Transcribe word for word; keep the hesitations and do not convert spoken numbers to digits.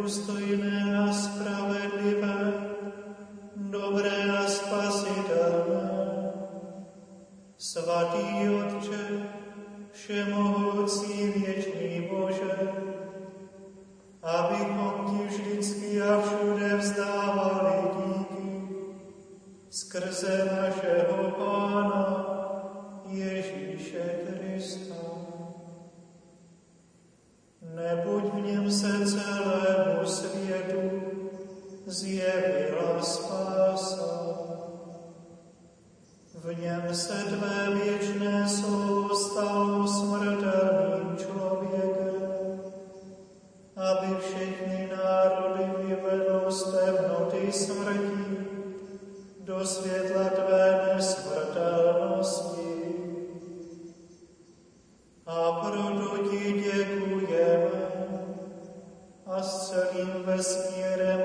důstojné a spravedlivé, dobré a spasitelné. Svatý Otče, všemohoucí věčný Bože, abychom ti vždycky a všude vzdávali díky skrze našeho Pána Ježíše Krista. Neboť v něm se celému světu zjevila spása. V něm se tvé věčné slovo stalo smrtelným člověkem, aby všechny národy vyvedlo z temnoty smrti do světla tvé nesmrtelnosti. A proto ti děkujeme a s celým vesmírem